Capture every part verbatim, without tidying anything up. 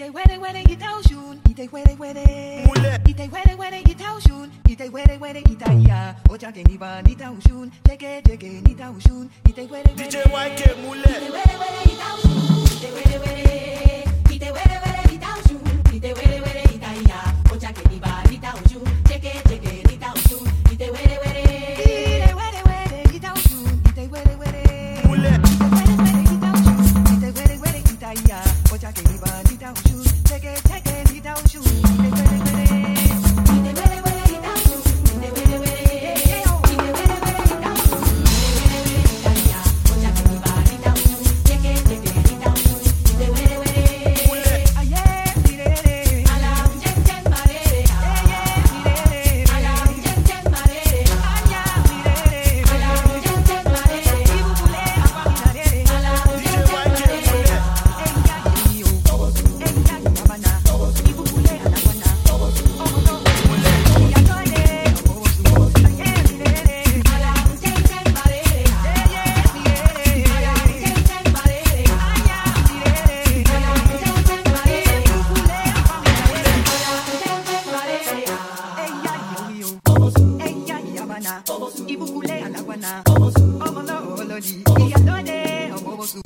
Ite were were ita ushun, ite were were. Mule. Ite were were ita ushun, ite were were ita ya. Ocha ke ni ba ita ushun, teke teke ita ushun, ite were were. D J Y K Mule. Ite were were ita ushun, ite were were. Ite were were ita ushun, ite were were ita ya. Ocha ke ni ba ita ushun, teke teke ita ushun, ite were were. Ite were were ita ushun, ite were were. Mule. Ite were were ita ushun, ite were were ita ya. Ocha ke ni ba ita ushun, teke teke ita ushun, ite were were. Ite were were ita ushun, ite were were. Ite were were ita ushun, ite were were ita ya. Ocha ke ni ba ita ushun, teke teke ita ushun, ite were were. Mule. Aye, direre. Alam jen jen marere. Aye, direre. Alam jen jen marere. Anya direre. Alam jen jen marere. Ibukule apaminarere. Alam D J jen Y jen K Mule. marere. Eya yemiyo. Eya yabana. Ibukule anawana. Omoto. Eya toile. Omosu. Aye, direre. Alam jen jen marere. Aye, direre. Alam jen jen marere. Anya direre. Alam jen jen marere. Ibukule apaminarere. Alam jen jen marere. Eya yemiyo. Eya yabana. Ibukule anawana. Omolo olodi. Eya toile. Omosu.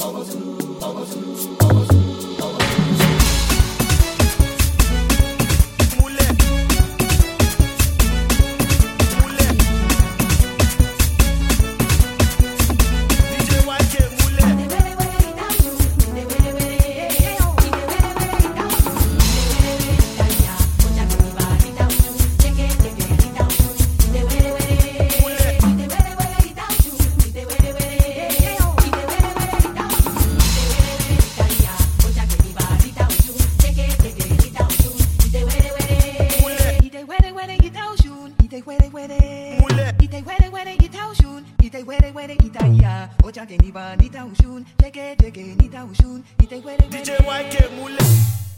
Mule. Mule. D J Y K Mule. Mule. Ite were were ita ushun, ite were were ita ya. Ocha ke ni ba ita ushun, teke teke ita ushun, ite were were. D J Y K Mule.